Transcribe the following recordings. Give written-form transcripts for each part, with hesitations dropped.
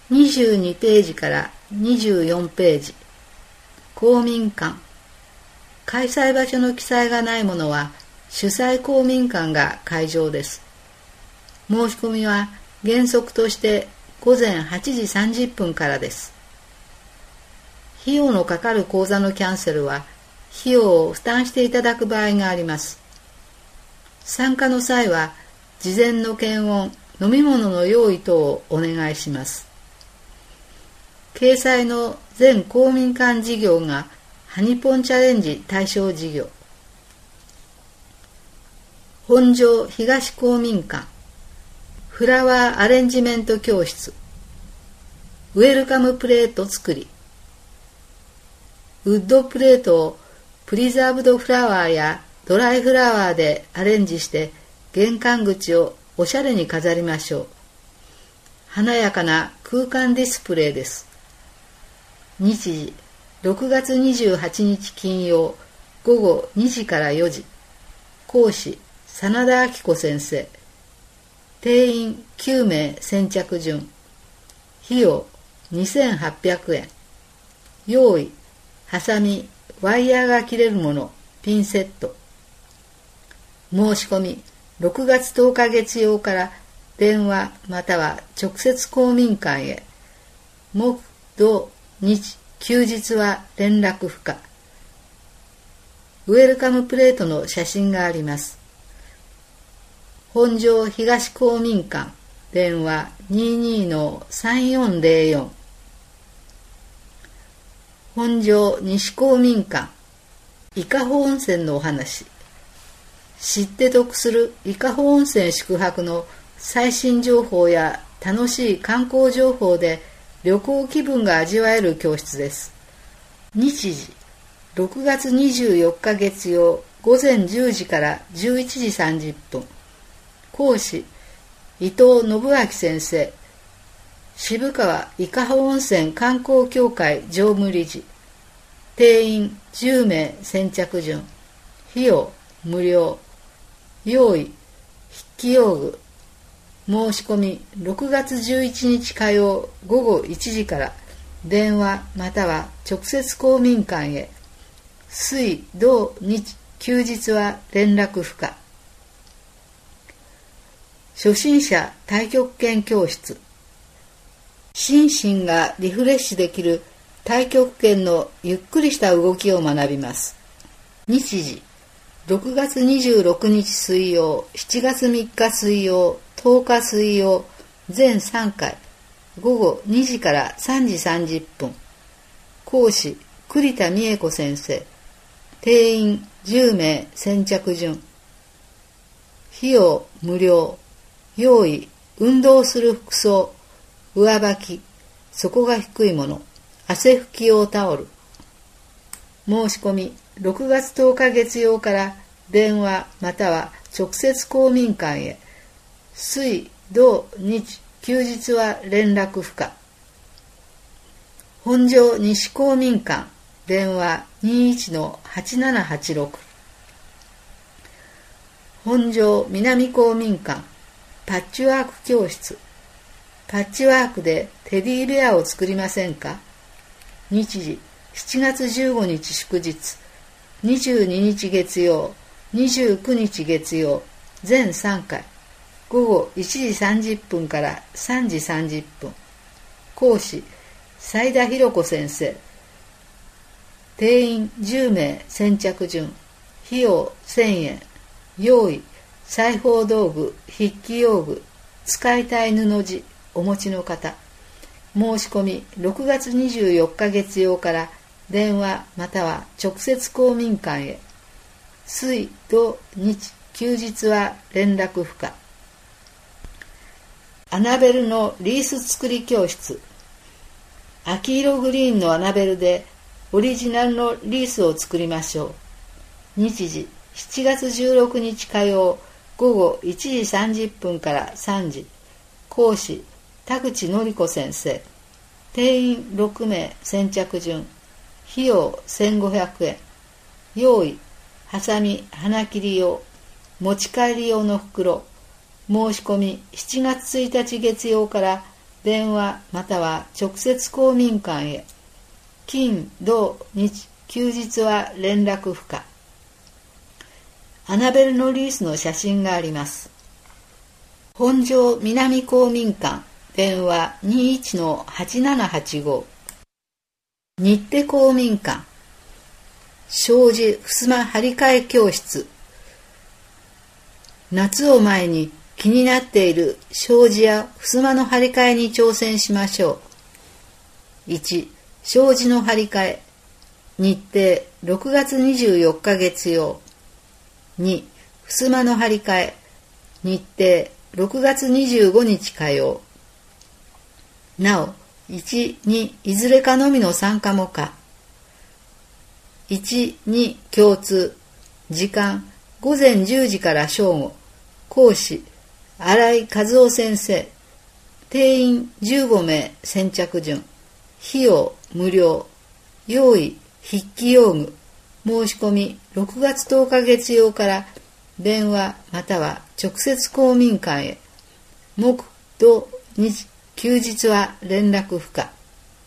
22ページから24ページ。公民館。開催場所の記載がないものは主催公民館が会場です。申し込みは原則として午前8時30分からです。費用のかかる講座のキャンセルは費用を負担していただく場合があります。参加の際は事前の検温、飲み物の用意等をお願いします。掲載の全公民館事業がハニポンチャレンジ対象事業。本庄東公民館フラワーアレンジメント教室、ウェルカムプレート作り、ウッドプレートをプリザーブドフラワーやドライフラワーでアレンジして玄関口をおしゃれに飾りましょう。華やかな空間ディスプレイです。日時6月28日金曜午後2時から4時。講師真田明子先生。定員9名先着順。費用2800円。用意ハサミ、ワイヤーが切れるもの、ピンセット。申し込み6月10日月曜から電話または直接公民館へ。木、土、日、休日は連絡不可。ウェルカムプレートの写真があります。本庄東公民館電話 22-3404。本庄西公民館伊香保温泉のお話。知って得する伊香保温泉宿泊の最新情報や楽しい観光情報で旅行気分が味わえる教室です。日時6月24日月曜午前10時から11時30分。講師伊藤信明先生。渋川伊香保温泉観光協会常務理事。定員10名先着順。費用無料。用意筆記用具。申し込み6月11日火曜午後1時から電話または直接公民館へ。水土日休日は連絡不可。初心者太極拳教室。心身がリフレッシュできる太極拳のゆっくりした動きを学びます。日時6月26日水曜、7月3日水曜、10日水曜、全3回、午後2時から3時30分。講師栗田美恵子先生。定員10名先着順。費用無料。用意運動する服装、上履き、底が低いもの、汗拭き用タオル。申し込み6月10日月曜から電話または直接公民館へ。水土日休日は連絡不可。本庄西公民館電話 21-8786。本庄南公民館パッチワーク教室。パッチワークでテディベアを作りませんか。日時7月15日祝日、22日月曜、29日月曜、全3回、午後1時30分から3時30分。講師斉田博子先生。定員10名先着順。費用1000円。用意裁縫道具、筆記用具、使いたい布地お持ちの方。申し込み6月24日月曜から電話または直接公民館へ。水土日休日は連絡不可。アナベルのリース作り教室。秋色グリーンのアナベルでオリジナルのリースを作りましょう。日時7月16日火曜午後1時30分から3時。講師田口典子先生。定員6名先着順。費用1500円。用意ハサミ、花切り用、持ち帰り用の袋。申し込み7月1日月曜から電話または直接公民館へ。金、土、日、休日は連絡不可。アナベルのリースの写真があります。本庄南公民館、電話 21-8785。日手公民館、障子襖張り替え教室。夏を前に気になっている障子や襖の張り替えに挑戦しましょう。1、障子の張り替え。日程6月24日月曜。2、襖の張り替え。日程6月25日火曜。なお、1、2、いずれかのみの参加も可。1、2、共通。時間、午前10時から正午。講師、新井和夫先生。定員15名先着順。費用、無料。用意、筆記用具。申し込み、6月10日月曜から電話または直接公民館へ。木、土、日、休日は連絡不可。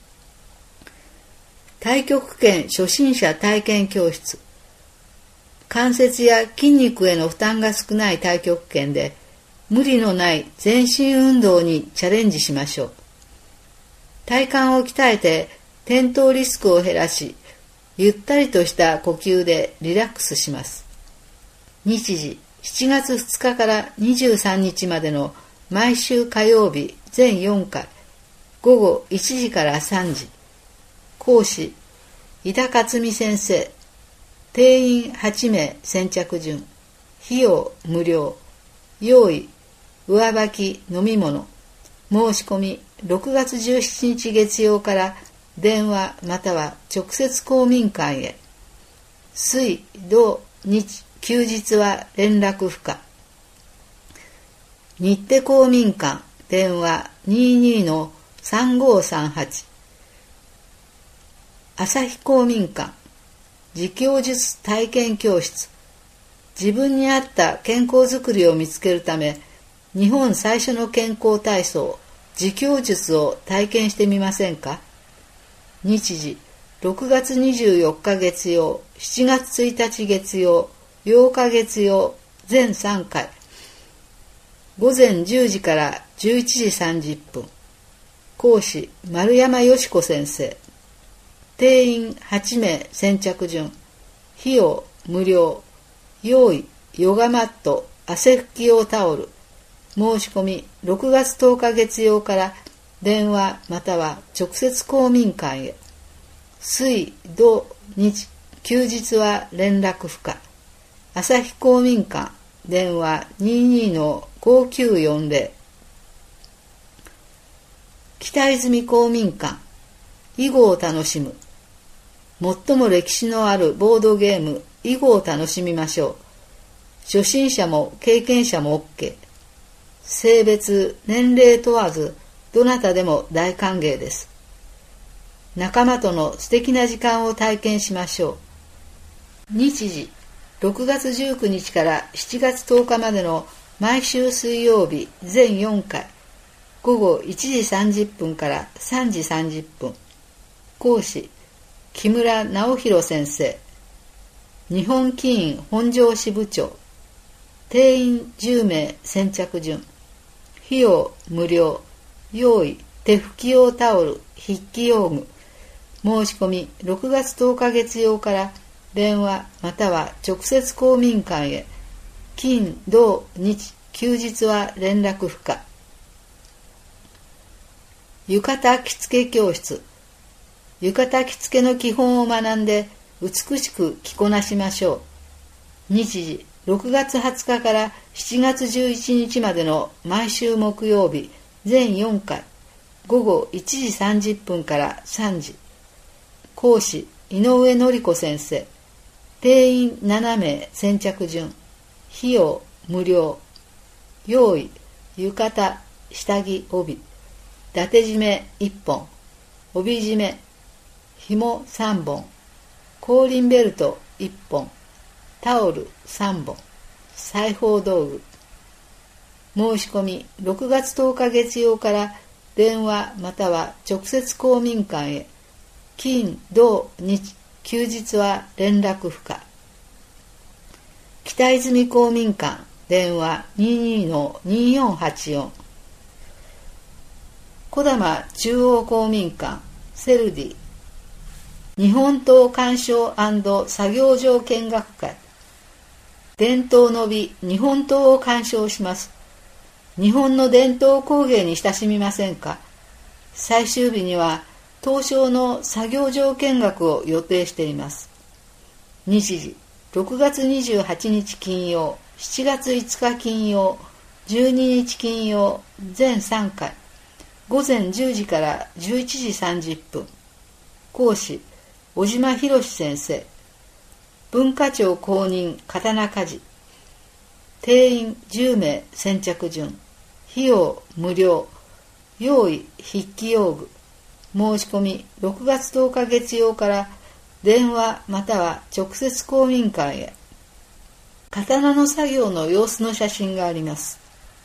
太極拳初心者体験教室。関節や筋肉への負担が少ない太極拳で無理のない全身運動にチャレンジしましょう。体幹を鍛えて転倒リスクを減らし、ゆったりとした呼吸でリラックスします。日時、7月2日から23日までの毎週火曜日全4回、午後1時から3時。講師、井田克美先生。定員8名先着順。費用無料。用意、上履き飲み物。申し込み6月17日月曜から電話または直接公民館へ。水、土、日、休日は連絡不可。日手公民館、電話 22-3538。朝日公民館、自供術体験教室。自分に合った健康づくりを見つけるため、日本最初の健康体操、自供術を体験してみませんか。日時、6月24日月曜、7月1日月曜、8日月曜、全3回。午前10時から11時30分。講師、丸山よし子先生。定員8名先着順。費用無料。用意、ヨガマット、汗拭き用タオル。申し込み6月10日月曜から電話または直接公民館へ。水、土、日、休日は連絡不可。朝日公民館、電話 22-5940。北泉公民館、囲碁を楽しむ。最も歴史のあるボードゲーム、囲碁を楽しみましょう。初心者も経験者も OK。性別、年齢問わず、どなたでも大歓迎です。仲間との素敵な時間を体験しましょう。日時、6月19日から7月10日までの毎週水曜日全4回、午後1時30分から3時30分。講師、木村直弘先生。日本棋院本庄支部長。定員10名先着順。費用無料。用意、手拭き用タオル、筆記用具。申し込み6月10日月曜から電話または直接公民館へ。金、土、日、休日は連絡不可。浴衣着付け教室。浴衣着付けの基本を学んで美しく着こなしましょう。日時、6月20日から7月11日までの毎週木曜日全4回、午後1時30分から3時。講師、井上典子先生。定員7名先着順。費用無料。用意、浴衣、下着、帯。伊達締め1本。帯締め。紐3本。後輪ベルト1本。タオル3本。裁縫道具。申し込み6月10日月曜から電話または直接公民館へ。金、土、日、休日は連絡不可。北泉公民館電話 22-2484。児玉中央公民館セルディ。日本刀鑑賞&作業場見学会。伝統の美、日本刀を鑑賞します。日本の伝統工芸に親しみませんか？最終日には刀匠の作業場見学を予定しています。日時、6月28日金曜、7月5日金曜、12日金曜、全3回。午前10時から11時30分。講師、小島博先生。文化庁公認刀鍛冶。定員10名先着順。費用無料。用意筆記用具。申し込み6月10日月曜から電話または直接公民館へ。刀の作業の様子の写真があります。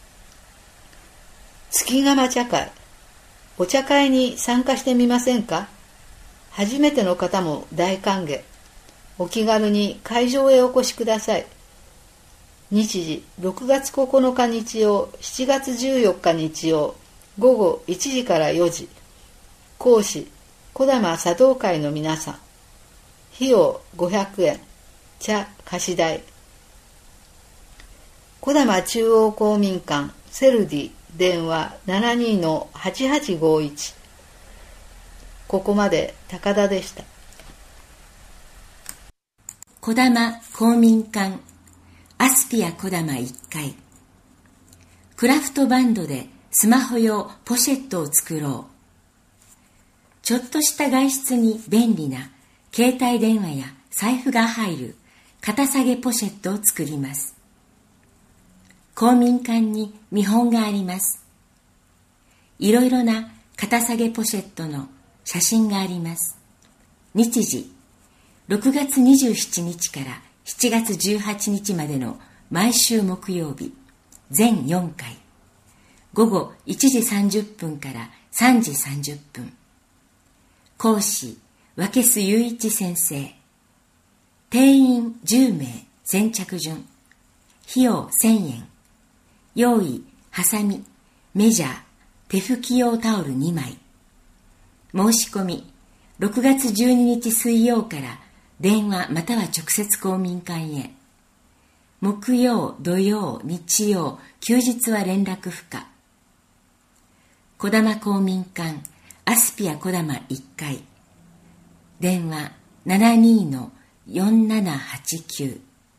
月釜茶会。お茶会に参加してみませんか？初めての方も大歓迎。お気軽に会場へお越しください。日時、6月9日日曜、7月14日日曜、午後1時から4時。講師、児玉茶道会の皆さん。費用500円。茶貸し代。児玉中央公民館セルディ電話 72-8851。ここまで高田でした。 児玉公民館アスピア児玉1階。クラフトバンドでスマホ用ポシェットを作ろう。ちょっとした外出に便利な携帯電話や財布が入る肩下げポシェットを作ります。公民館に見本があります。いろいろな肩下げポシェットの写真があります。日時、6月27日から7月18日までの毎週木曜日、全4回。午後1時30分から3時30分。講師、分須雄一先生。定員10名先着順。費用1000円。用意、ハサミ、メジャー、手拭き用タオル2枚。申し込み、6月12日水曜から電話または直接公民館へ。木曜、土曜、日曜、休日は連絡不可。児玉公民館アスピア児玉1階。電話 72-4789。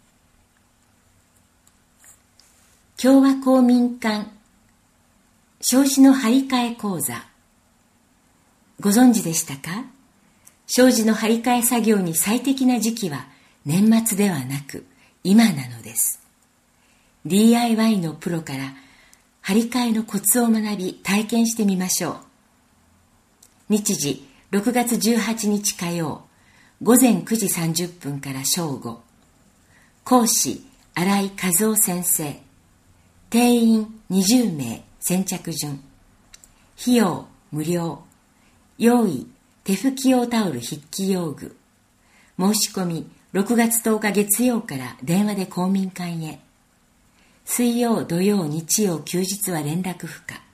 共和公民館障子の張り替え講座。ご存知でしたか？障子の張り替え作業に最適な時期は年末ではなく今なのです。 DIY のプロから張り替えのコツを学び体験してみましょう。日時6月18日火曜、午前9時30分から正午。講師、新井和夫先生。定員20名先着順。費用無料。用意、手拭き用タオル筆記用具。申し込み6月10日月曜から電話で公民館へ。水曜、土曜、日曜、休日は連絡不可。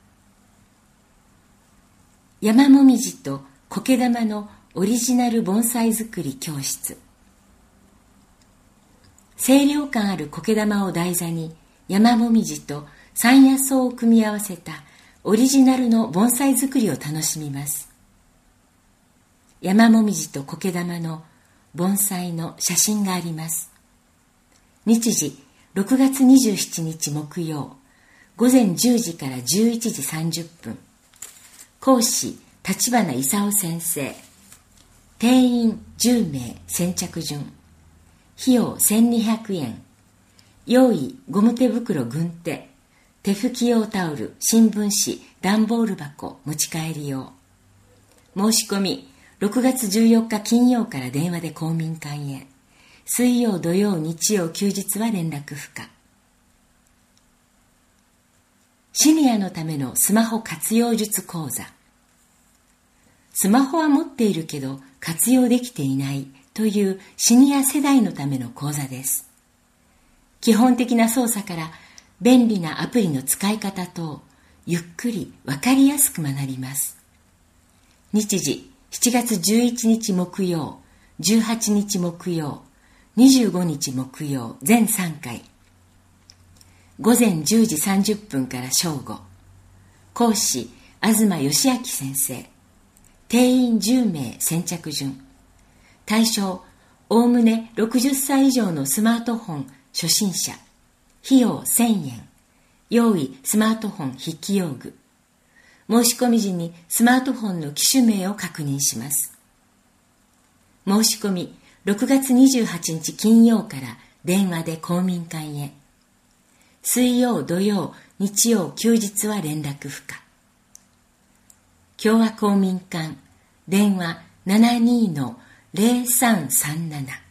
山もみじと苔玉のオリジナル盆栽作り教室。清涼感ある苔玉を台座に山もみじと山野草を組み合わせたオリジナルの盆栽作りを楽しみます。山もみじと苔玉の盆栽の写真があります。日時6月27日木曜、午前10時から11時30分。講師、立花勲先生。定員10名先着順。費用1200円。用意、ゴム手袋軍手、手拭き用タオル、新聞紙、段ボール箱、持ち帰り用。申し込み、6月14日金曜から電話で公民館へ。水曜、土曜、日曜、休日は連絡不可。 シニアのためのスマホ活用術講座。スマホは持っているけど活用できていないというシニア世代のための講座です。基本的な操作から便利なアプリの使い方等、ゆっくりわかりやすく学びます。日時7月11日木曜、18日木曜、25日木曜全3回。午前10時30分から正午。講師、東義明先生。定員10名先着順。対象、おおむね60歳以上のスマートフォン初心者。費用1000円。用意スマートフォン筆記用具。申し込み時にスマートフォンの機種名を確認します。申し込み6月28日金曜から電話で公民館へ。水曜、土曜、日曜、休日は連絡不可。共和公民館、電話 72-0337